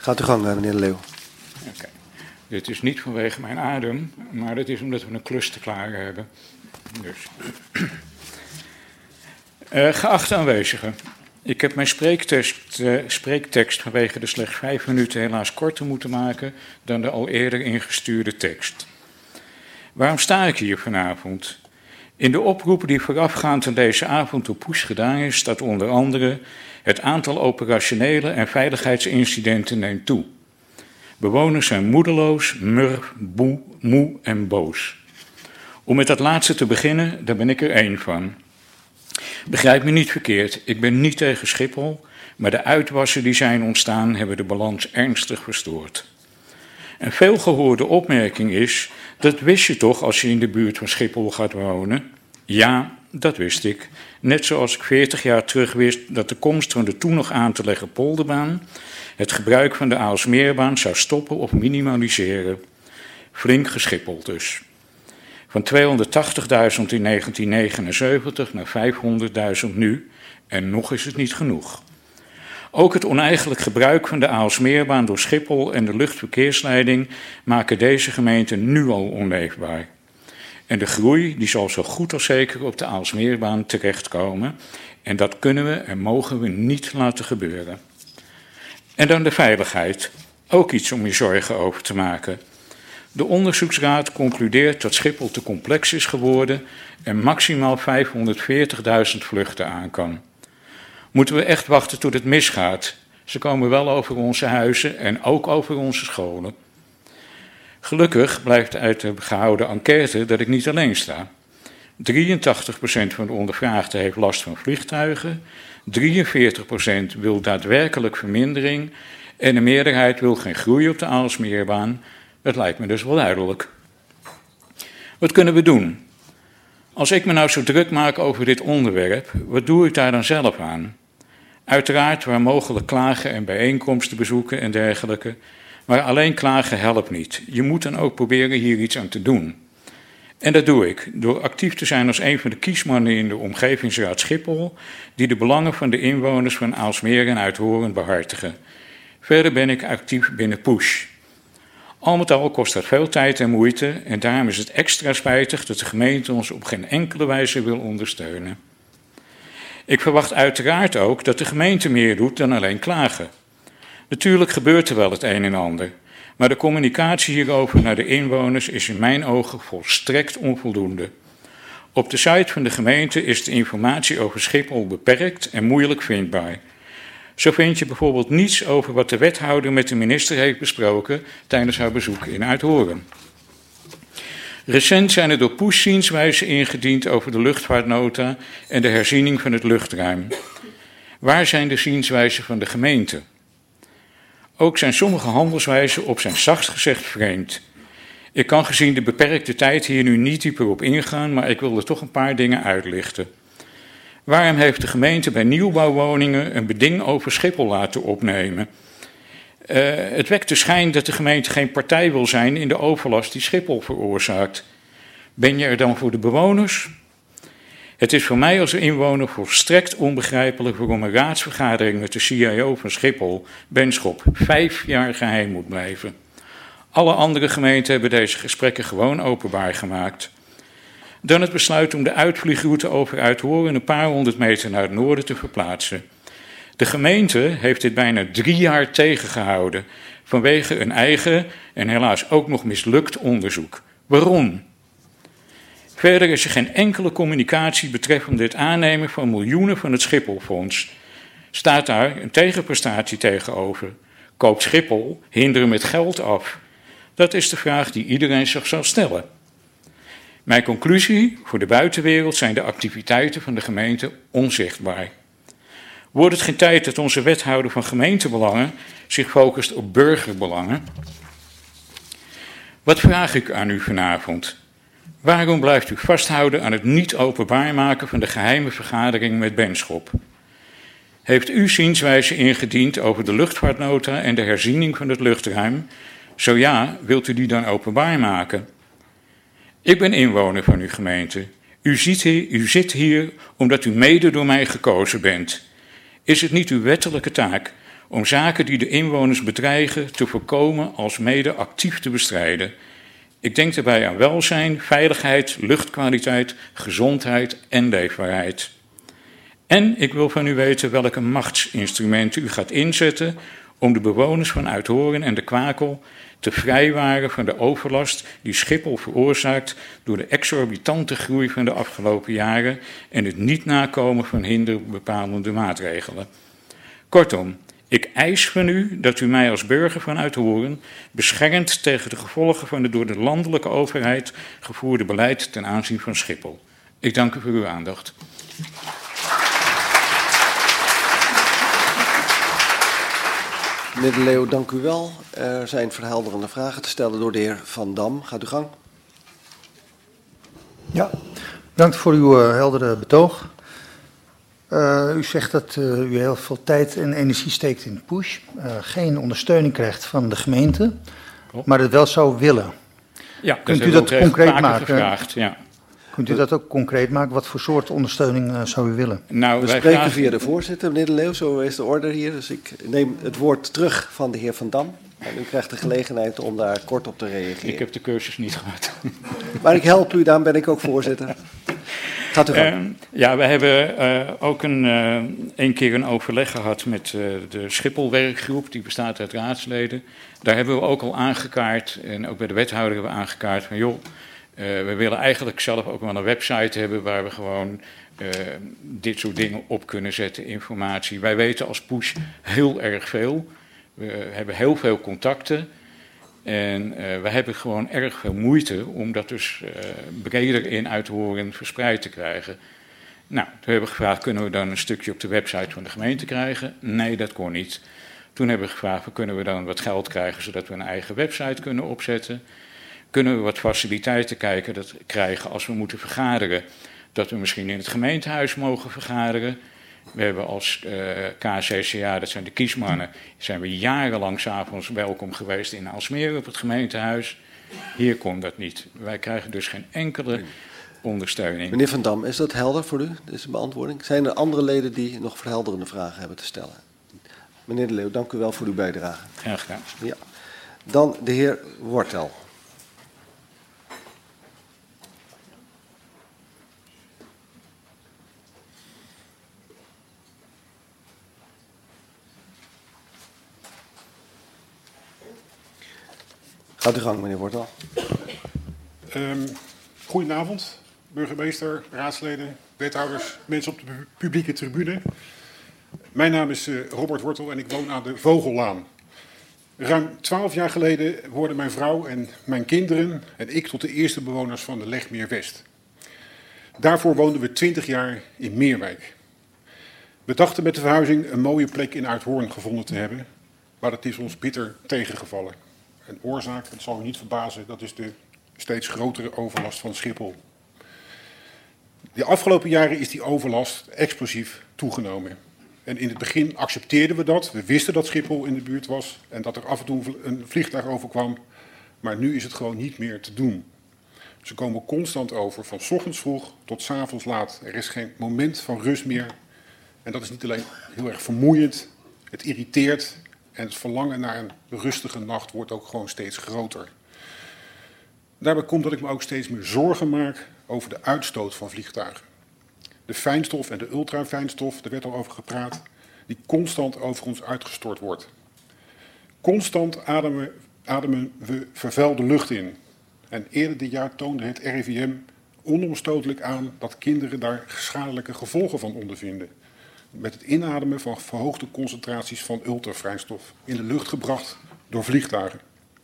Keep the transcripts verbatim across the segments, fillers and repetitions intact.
Gaat uw gang, meneer De Leeuw. Okay. Dit is niet vanwege mijn adem, maar dat is omdat we een klus te klaren hebben. Dus. Uh, geachte aanwezigen, ik heb mijn spreektekst, uh, spreektekst vanwege de slechts vijf minuten helaas korter moeten maken dan de al eerder ingestuurde tekst. Waarom sta ik hier vanavond? In de oproep die voorafgaand aan deze avond door Poes gedaan is, staat onder andere: het aantal operationele en veiligheidsincidenten neemt toe. Bewoners zijn moedeloos, murf, boe, moe en boos. Om met dat laatste te beginnen, daar ben ik er één van. Begrijp me niet verkeerd, ik ben niet tegen Schiphol, maar de uitwassen die zijn ontstaan hebben de balans ernstig verstoord. Een veelgehoorde opmerking is: dat wist je toch als je in de buurt van Schiphol gaat wonen? Ja, dat wist ik. Net zoals ik veertig jaar terug wist dat de komst van de toen nog aan te leggen polderbaan het gebruik van de Aalsmeerbaan zou stoppen of minimaliseren. Flink geschippeld dus. Van tweehonderdtachtigduizend in negentien negenenzeventig naar vijfhonderdduizend nu, en nog is het niet genoeg. Ook het oneigenlijk gebruik van de Aalsmeerbaan door Schiphol en de luchtverkeersleiding maken deze gemeente nu al onleefbaar. En de groei die zal zo goed als zeker op de Aalsmeerbaan terechtkomen. En dat kunnen we en mogen we niet laten gebeuren. En dan de veiligheid. Ook iets om je zorgen over te maken. De onderzoeksraad concludeert dat Schiphol te complex is geworden en maximaal vijfhonderdveertigduizend vluchten aan kan. Moeten we echt wachten tot het misgaat? Ze komen wel over onze huizen en ook over onze scholen. Gelukkig blijkt uit de gehouden enquête dat ik niet alleen sta. drieëntachtig procent van de ondervraagden heeft last van vliegtuigen, drieënveertig procent wil daadwerkelijk vermindering en de meerderheid wil geen groei op de Aalsmeerbaan. Dat lijkt me dus wel duidelijk. Wat kunnen we doen? Als ik me nou zo druk maak over dit onderwerp, wat doe ik daar dan zelf aan? Uiteraard waar mogelijk klagen en bijeenkomsten bezoeken en dergelijke. Maar alleen klagen helpt niet. Je moet dan ook proberen hier iets aan te doen. En dat doe ik, door actief te zijn als een van de kiesmannen in de Omgevingsraad Schiphol, die de belangen van de inwoners van Aalsmeer en Uithoren behartigen. Verder ben ik actief binnen Push. Al met al kost dat veel tijd en moeite en daarom is het extra spijtig dat de gemeente ons op geen enkele wijze wil ondersteunen. Ik verwacht uiteraard ook dat de gemeente meer doet dan alleen klagen. Natuurlijk gebeurt er wel het een en ander, maar de communicatie hierover naar de inwoners is in mijn ogen volstrekt onvoldoende. Op de site van de gemeente is de informatie over Schiphol beperkt en moeilijk vindbaar. Zo vind je bijvoorbeeld niets over wat de wethouder met de minister heeft besproken tijdens haar bezoek in Uithoren. Recent zijn er door Poes zienswijzen ingediend over de luchtvaartnota en de herziening van het luchtruim. Waar zijn de zienswijzen van de gemeente? Ook zijn sommige handelswijzen op zijn zachtst gezegd vreemd. Ik kan gezien de beperkte tijd hier nu niet dieper op ingaan, maar ik wil er toch een paar dingen uitlichten. Waarom heeft de gemeente bij nieuwbouwwoningen een beding over Schiphol laten opnemen? Uh, het wekt de schijn dat de gemeente geen partij wil zijn in de overlast die Schiphol veroorzaakt. Ben je er dan voor de bewoners? Het is voor mij als inwoner volstrekt onbegrijpelijk waarom een raadsvergadering met de C I O van Schiphol, Benschop, vijf jaar geheim moet blijven. Alle andere gemeenten hebben deze gesprekken gewoon openbaar gemaakt. Dan het besluit om de uitvliegroute over Uithoren een paar honderd meter naar het noorden te verplaatsen. De gemeente heeft dit bijna drie jaar tegengehouden vanwege een eigen en helaas ook nog mislukt onderzoek. Waarom? Verder is er geen enkele communicatie betreffende het aannemen van miljoenen van het Schipholfonds. Staat daar een tegenprestatie tegenover? Koopt Schiphol hinderen met geld af? Dat is de vraag die iedereen zich zal stellen. Mijn conclusie voor de buitenwereld zijn de activiteiten van de gemeente onzichtbaar. Wordt het geen tijd dat onze wethouder van gemeentebelangen zich focust op burgerbelangen? Wat vraag ik aan u vanavond? Waarom blijft u vasthouden aan het niet openbaar maken van de geheime vergadering met Benschop? Heeft u zienswijze ingediend over de luchtvaartnota en de herziening van het luchtruim? Zo ja, wilt u die dan openbaar maken? Ik ben inwoner van uw gemeente. U, ziet hier, u zit hier omdat u mede door mij gekozen bent. Is het niet uw wettelijke taak om zaken die de inwoners bedreigen te voorkomen als mede actief te bestrijden. Ik denk daarbij aan welzijn, veiligheid, luchtkwaliteit, gezondheid en leefbaarheid. En ik wil van u weten welke machtsinstrumenten u gaat inzetten om de bewoners van Uithoorn en de Kwakel te vrijwaren van de overlast die Schiphol veroorzaakt door de exorbitante groei van de afgelopen jaren en het niet nakomen van hinderbepalende maatregelen. Kortom, ik eis van u dat u mij als burger van Uithoorn beschermt tegen de gevolgen van het door de landelijke overheid gevoerde beleid ten aanzien van Schiphol. Ik dank u voor uw aandacht. Meneer De Leeuw, dank u wel. Er zijn verhelderende vragen te stellen door de heer Van Dam. Gaat u gang. Ja, bedankt voor uw uh, heldere betoog. Uh, u zegt dat uh, u heel veel tijd en energie steekt in push, uh, geen ondersteuning krijgt van de gemeente, Klopt. maar het wel zou willen. Ja, kunt u dat concreet maken? Gevraagd, ja. Kunt u dat ook concreet maken? Wat voor soort ondersteuning uh, zou u willen? Nou, we spreken vragen... via de voorzitter, meneer De Leeuw, zo is de orde hier. Dus ik neem het woord terug van de heer Van Dam. En u krijgt de gelegenheid om daar kort op te reageren. Ik heb de cursus niet gehad. Maar ik help u, daarom ben ik ook voorzitter. Gaat u gang. Uh, ja, we hebben uh, ook een, uh, een keer een overleg gehad met uh, de Schiphol-werkgroep. Die bestaat uit raadsleden. Daar hebben we ook al aangekaart, en ook bij de wethouder hebben we aangekaart van joh, uh, we willen eigenlijk zelf ook wel een website hebben waar we gewoon uh, dit soort dingen op kunnen zetten, informatie. Wij weten als Push heel erg veel. We hebben heel veel contacten. En uh, we hebben gewoon erg veel moeite om dat dus uh, breder in Uithoorn verspreid te krijgen. Nou, toen hebben we gevraagd, kunnen we dan een stukje op de website van de gemeente krijgen? Nee, dat kon niet. Toen hebben we gevraagd, kunnen we dan wat geld krijgen zodat we een eigen website kunnen opzetten? Kunnen we wat faciliteiten kijken, dat, krijgen als we moeten vergaderen? Dat we misschien in het gemeentehuis mogen vergaderen? We hebben als uh, K C C A, dat zijn de kiesmannen, zijn we jarenlang 's avonds welkom geweest in Aalsmeer op het gemeentehuis. Hier kon dat niet. Wij krijgen dus geen enkele ondersteuning. Meneer Van Dam, is dat helder voor u, deze beantwoording? Zijn er andere leden die nog verhelderende vragen hebben te stellen? Meneer De Leeuw, dank u wel voor uw bijdrage. Graag gedaan. Ja. Dan de heer Wortel. Gaat u gang, meneer Wortel. Um, goedenavond, burgemeester, raadsleden, wethouders, mensen op de publieke tribune. Mijn naam is uh, Robert Wortel en ik woon aan de Vogellaan. Ruim twaalf jaar geleden worden mijn vrouw en mijn kinderen en ik tot de eerste bewoners van de Legmeer West. Daarvoor woonden we twintig jaar in Meerwijk. We dachten met de verhuizing een mooie plek in Uithoorn gevonden te hebben, maar dat is ons bitter tegengevallen. Een oorzaak, dat zal u niet verbazen, dat is de steeds grotere overlast van Schiphol. De afgelopen jaren is die overlast explosief toegenomen. En in het begin accepteerden we dat. We wisten dat Schiphol in de buurt was en dat er af en toe een vliegtuig overkwam. Maar nu is het gewoon niet meer te doen. Ze komen constant over, van 's ochtends vroeg tot 's avonds laat. Er is geen moment van rust meer. En dat is niet alleen heel erg vermoeiend, het irriteert. En het verlangen naar een rustige nacht wordt ook gewoon steeds groter. Daarbij komt dat ik me ook steeds meer zorgen maak over de uitstoot van vliegtuigen. De fijnstof en de ultrafijnstof, daar werd al over gepraat, die constant over ons uitgestort wordt. Constant ademen, ademen we vervuilde lucht in. En eerder dit jaar toonde het R I V M onomstotelijk aan dat kinderen daar schadelijke gevolgen van ondervinden. Met het inademen van verhoogde concentraties van ultrafijnstof in de lucht gebracht door vliegtuigen.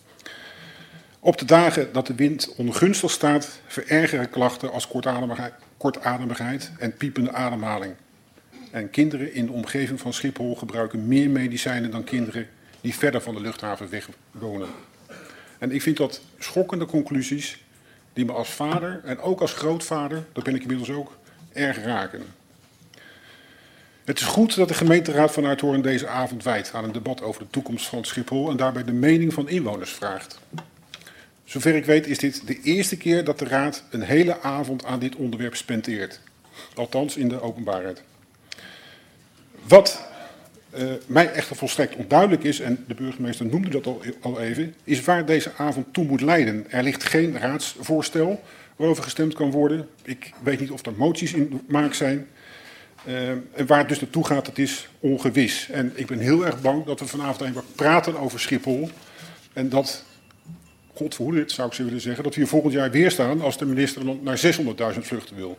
Op de dagen dat de wind ongunstig staat, verergeren klachten als kortademigheid, kortademigheid en piepende ademhaling. En kinderen in de omgeving van Schiphol gebruiken meer medicijnen dan kinderen die verder van de luchthaven weg wonen. En ik vind dat schokkende conclusies die me als vader en ook als grootvader, dat ben ik inmiddels ook, erg raken. Het is goed dat de gemeenteraad van Uithoorn deze avond wijdt aan een debat over de toekomst van Schiphol en daarbij de mening van inwoners vraagt. Zover ik weet is dit de eerste keer dat de raad een hele avond aan dit onderwerp spendeert. Althans in de openbaarheid. Wat uh, mij echter volstrekt onduidelijk is, en de burgemeester noemde dat al, al even, is waar deze avond toe moet leiden. Er ligt geen raadsvoorstel waarover gestemd kan worden. Ik weet niet of er moties in maak zijn. Uh, en waar het dus naartoe gaat, dat is ongewis. En ik ben heel erg bang dat we vanavond even praten over Schiphol. En dat, God verhoede het, zou ik zo willen zeggen, dat we hier volgend jaar weer staan als de minister naar zeshonderdduizend vluchten wil.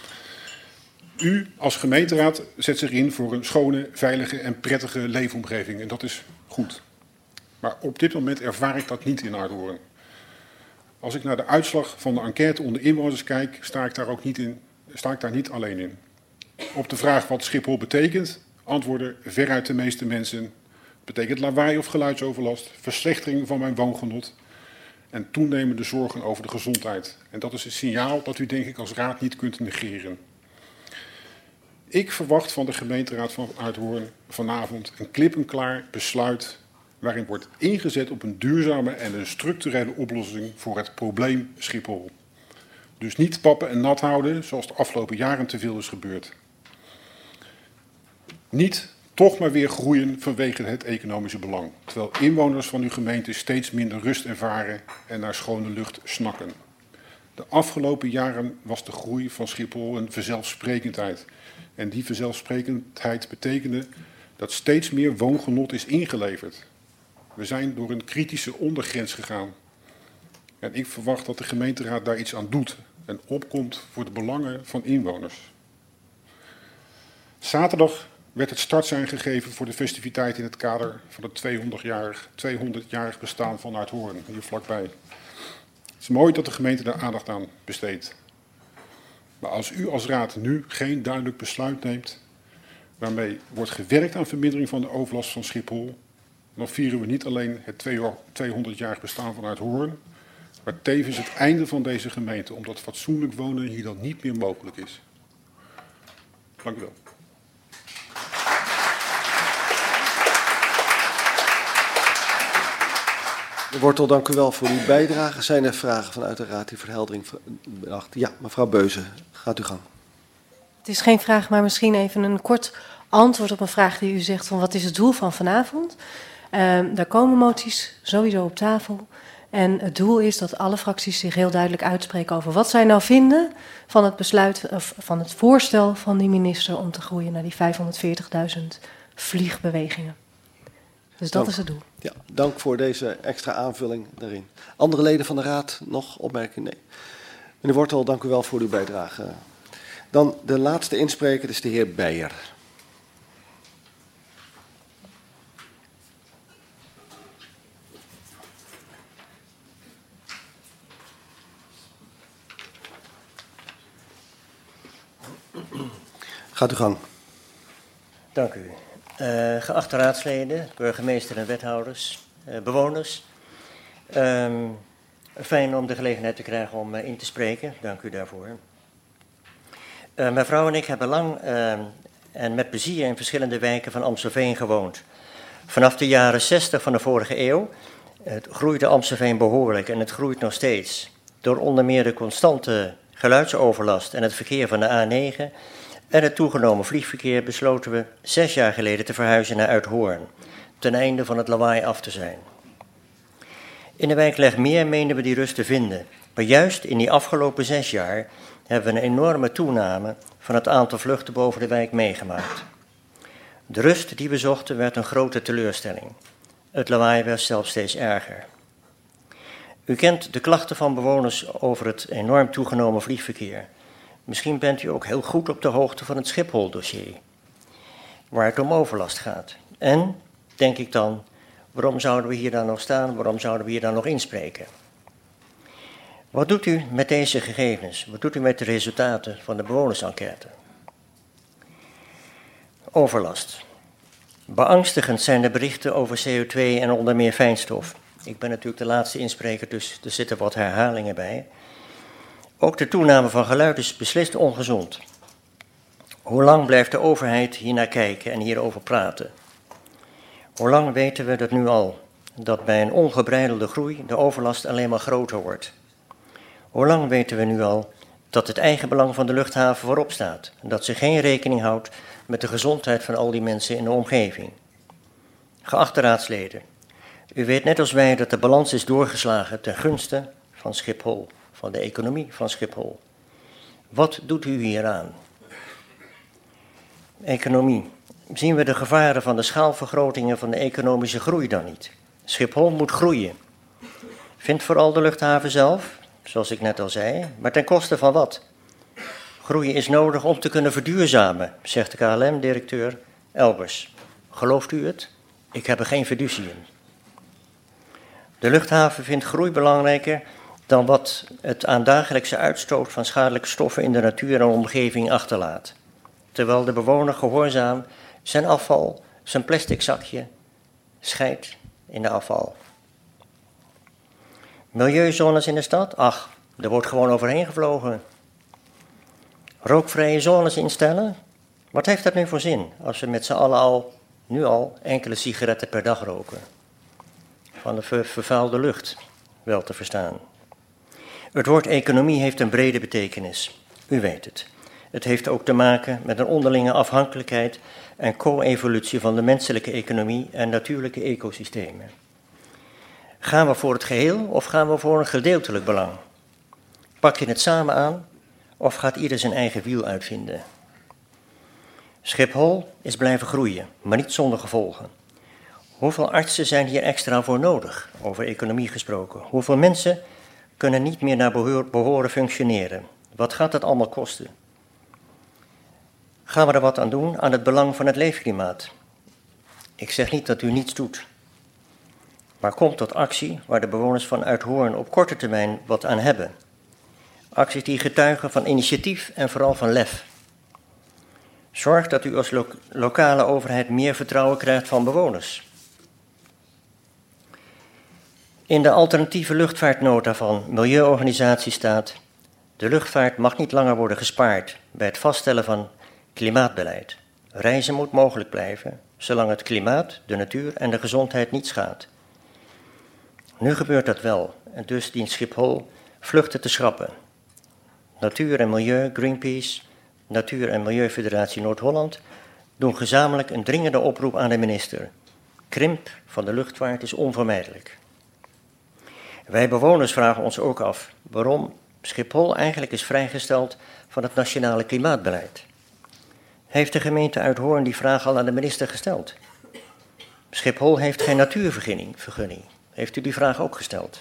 U als gemeenteraad zet zich in voor een schone, veilige en prettige leefomgeving. En dat is goed. Maar op dit moment ervaar ik dat niet in Uithoorn. Als ik naar de uitslag van de enquête onder inwoners kijk, sta ik daar ook niet, in, sta ik daar niet alleen in. Op de vraag wat Schiphol betekent, antwoorden veruit de meeste mensen: betekent lawaai of geluidsoverlast, verslechtering van mijn woongenot en toenemende zorgen over de gezondheid. En dat is een signaal dat u denk ik als raad niet kunt negeren. Ik verwacht van de gemeenteraad van Uithoorn vanavond een klip-en-klaar besluit waarin wordt ingezet op een duurzame en een structurele oplossing voor het probleem Schiphol. Dus niet pappen en nat houden zoals de afgelopen jaren te veel is gebeurd. Niet toch maar weer groeien vanwege het economische belang, terwijl inwoners van uw gemeente steeds minder rust ervaren en naar schone lucht snakken. De afgelopen jaren was de groei van Schiphol een vanzelfsprekendheid. En die vanzelfsprekendheid betekende dat steeds meer woongenot is ingeleverd. We zijn door een kritische ondergrens gegaan. En ik verwacht dat de gemeenteraad daar iets aan doet en opkomt voor de belangen van inwoners. Zaterdag werd het startsein gegeven voor de festiviteit in het kader van het tweehonderdjarig, tweehonderdjarig bestaan van Uithoorn, hier vlakbij. Het is mooi dat de gemeente daar aandacht aan besteedt. Maar als u als raad nu geen duidelijk besluit neemt waarmee wordt gewerkt aan vermindering van de overlast van Schiphol, dan vieren we niet alleen het tweehonderdjarig bestaan van Uithoorn, maar tevens het einde van deze gemeente, omdat fatsoenlijk wonen hier dan niet meer mogelijk is. Dank u wel. De Wortel, dank u wel voor uw bijdrage. Zijn er vragen vanuit de raad die verheldering bedacht? Ja, mevrouw Beuze, gaat u gang. Het is geen vraag, maar misschien even een kort antwoord op een vraag die u zegt van wat is het doel van vanavond? Uh, daar komen moties sowieso op tafel. En het doel is dat alle fracties zich heel duidelijk uitspreken over wat zij nou vinden van het besluit, of van het voorstel van die minister om te groeien naar die vijfhonderdveertigduizend vliegbewegingen. Dus dat dank. is het doel. Ja, dank voor deze extra aanvulling daarin. Andere leden van de raad nog opmerkingen? Nee. Meneer Wortel, dank u wel voor uw bijdrage. Dan de laatste inspreker is de heer Beijer. Gaat u gang. Dank u. Uh, geachte raadsleden, burgemeester en wethouders, uh, bewoners. Um, fijn om de gelegenheid te krijgen om uh, in te spreken. Dank u daarvoor. Uh, mijn vrouw en ik hebben lang uh, en met plezier in verschillende wijken van Amstelveen gewoond. Vanaf de jaren zestig van de vorige eeuw het groeide Amstelveen behoorlijk en het groeit nog steeds. Door onder meer de constante geluidsoverlast en het verkeer van de A negen... en het toegenomen vliegverkeer besloten we zes jaar geleden te verhuizen naar Uithoorn, ten einde van het lawaai af te zijn. In de wijk Legmeer meenden we die rust te vinden, maar juist in die afgelopen zes jaar hebben we een enorme toename van het aantal vluchten boven de wijk meegemaakt. De rust die we zochten werd een grote teleurstelling. Het lawaai werd zelfs steeds erger. U kent de klachten van bewoners over het enorm toegenomen vliegverkeer. Misschien bent u ook heel goed op de hoogte van het Schiphol-dossier, waar het om overlast gaat. En, denk ik dan, waarom zouden we hier dan nog staan, waarom zouden we hier dan nog inspreken? Wat doet u met deze gegevens? Wat doet u met de resultaten van de bewonersenquête? Overlast. Beangstigend zijn de berichten over C O twee en onder meer fijnstof. Ik ben natuurlijk de laatste inspreker, dus er zitten wat herhalingen bij. Ook de toename van geluid is beslist ongezond. Hoe lang blijft de overheid hier naar kijken en hierover praten? Hoe lang weten we dat nu al, dat bij een ongebreidelde groei de overlast alleen maar groter wordt? Hoe lang weten we nu al dat het eigenbelang van de luchthaven voorop staat en dat ze geen rekening houdt met de gezondheid van al die mensen in de omgeving? Geachte raadsleden, u weet net als wij dat de balans is doorgeslagen ten gunste van Schiphol, van de economie van Schiphol. Wat doet u hieraan? Economie. Zien we de gevaren van de schaalvergrotingen van de economische groei dan niet? Schiphol moet groeien. Vindt vooral de luchthaven zelf, zoals ik net al zei, maar ten koste van wat? Groeien is nodig om te kunnen verduurzamen, zegt de K L M-directeur Elbers. Gelooft u het? Ik heb er geen fiducie in. De luchthaven vindt groei belangrijker dan wat het aan dagelijkse uitstoot van schadelijke stoffen in de natuur en omgeving achterlaat. Terwijl de bewoner gehoorzaam zijn afval, zijn plastic zakje, scheidt in de afval. Milieuzones in de stad? Ach, er wordt gewoon overheen gevlogen. Rookvrije zones instellen? Wat heeft dat nu voor zin als we met z'n allen al, nu al, enkele sigaretten per dag roken? Van de ver vervuilde lucht, wel te verstaan. Het woord economie heeft een brede betekenis. U weet het. Het heeft ook te maken met een onderlinge afhankelijkheid en co-evolutie van de menselijke economie en natuurlijke ecosystemen. Gaan we voor het geheel of gaan we voor een gedeeltelijk belang? Pak je het samen aan of gaat ieder zijn eigen wiel uitvinden? Schiphol is blijven groeien, maar niet zonder gevolgen. Hoeveel artsen zijn hier extra voor nodig, over economie gesproken? Hoeveel mensen kunnen niet meer naar behoor, behoren functioneren? Wat gaat dat allemaal kosten? Gaan we er wat aan doen aan het belang van het leefklimaat? Ik zeg niet dat u niets doet. Maar kom tot actie waar de bewoners van Uithoorn op korte termijn wat aan hebben. Acties die getuigen van initiatief en vooral van lef. Zorg dat u als lo lokale overheid meer vertrouwen krijgt van bewoners. In de alternatieve luchtvaartnota van Milieuorganisatie staat: de luchtvaart mag niet langer worden gespaard bij het vaststellen van klimaatbeleid. Reizen moet mogelijk blijven, zolang het klimaat, de natuur en de gezondheid niet schaadt. Nu gebeurt dat wel, en dus dient Schiphol vluchten te schrappen. Natuur en Milieu, Greenpeace, Natuur en Milieufederatie Noord-Holland doen gezamenlijk een dringende oproep aan de minister. Krimp van de luchtvaart is onvermijdelijk. Wij bewoners vragen ons ook af waarom Schiphol eigenlijk is vrijgesteld van het nationale klimaatbeleid. Heeft de gemeente Uithoorn die vraag al aan de minister gesteld? Schiphol heeft geen natuurvergunning. Vergunning. Heeft u die vraag ook gesteld?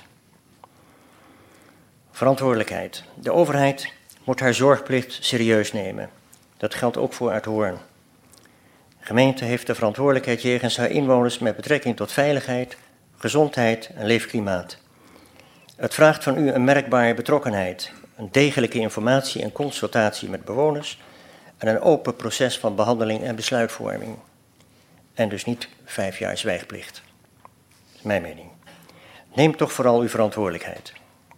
Verantwoordelijkheid. De overheid moet haar zorgplicht serieus nemen. Dat geldt ook voor Uithoorn. De gemeente heeft de verantwoordelijkheid jegens haar inwoners met betrekking tot veiligheid, gezondheid en leefklimaat. Het vraagt van u een merkbare betrokkenheid, een degelijke informatie en consultatie met bewoners en een open proces van behandeling en besluitvorming. En dus niet vijf jaar zwijgplicht. Dat is mijn mening. Neem toch vooral uw verantwoordelijkheid.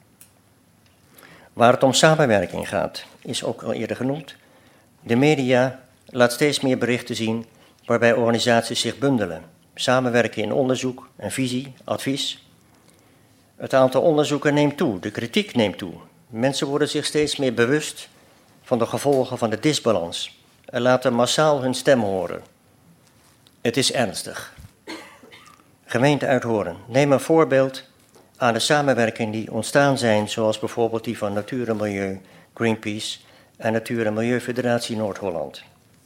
Waar het om samenwerking gaat, is ook al eerder genoemd. De media laat steeds meer berichten zien waarbij organisaties zich bundelen, samenwerken in onderzoek en visie, advies. Het aantal onderzoeken neemt toe, de kritiek neemt toe. Mensen worden zich steeds meer bewust van de gevolgen van de disbalans en laten massaal hun stem horen. Het is ernstig. Gemeente Uithoorn, neem een voorbeeld aan de samenwerking die ontstaan zijn, zoals bijvoorbeeld die van Natuur en Milieu, Greenpeace en Natuur en Milieufederatie Noord-Holland.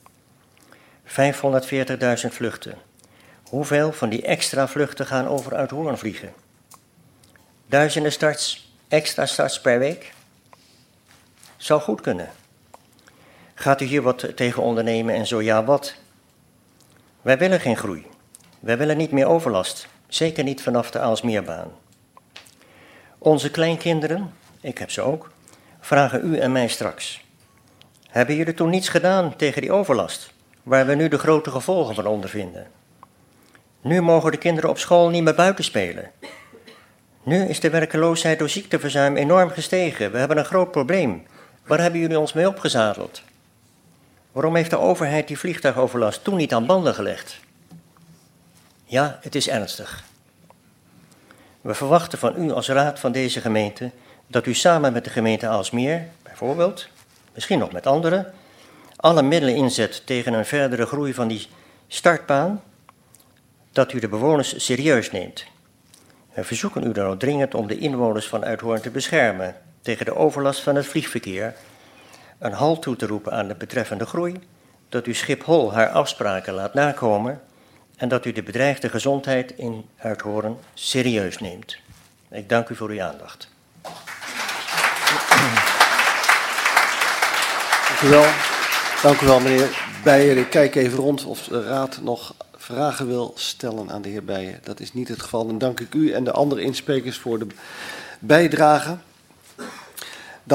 vijfhonderdveertigduizend vluchten. Hoeveel van die extra vluchten gaan over Uithoorn vliegen? Duizenden starts, extra starts per week? Zou goed kunnen. Gaat u hier wat tegen ondernemen en zo ja, wat? Wij willen geen groei. Wij willen niet meer overlast. Zeker niet vanaf de Aalsmeerbaan. Onze kleinkinderen, ik heb ze ook, vragen u en mij straks. Hebben jullie toen niets gedaan tegen die overlast, waar we nu de grote gevolgen van ondervinden? Nu mogen de kinderen op school niet meer buiten spelen. Nu is de werkeloosheid door ziekteverzuim enorm gestegen. We hebben een groot probleem. Waar hebben jullie ons mee opgezadeld? Waarom heeft de overheid die vliegtuigoverlast toen niet aan banden gelegd? Ja, het is ernstig. We verwachten van u als raad van deze gemeente dat u samen met de gemeente Aalsmeer, bijvoorbeeld, misschien nog met anderen, alle middelen inzet tegen een verdere groei van die startbaan, dat u de bewoners serieus neemt. We verzoeken u dan ook dringend om de inwoners van Uithoorn te beschermen tegen de overlast van het vliegverkeer, een halt toe te roepen aan de betreffende groei, dat u Schiphol haar afspraken laat nakomen en dat u de bedreigde gezondheid in Uithoorn serieus neemt. Ik dank u voor uw aandacht. Dank u wel. Dank u wel, meneer Beijer. Ik kijk even rond of de raad nog vragen wil stellen aan de heer Beijer. Dat is niet het geval. Dan dank ik u en de andere insprekers voor de bijdrage.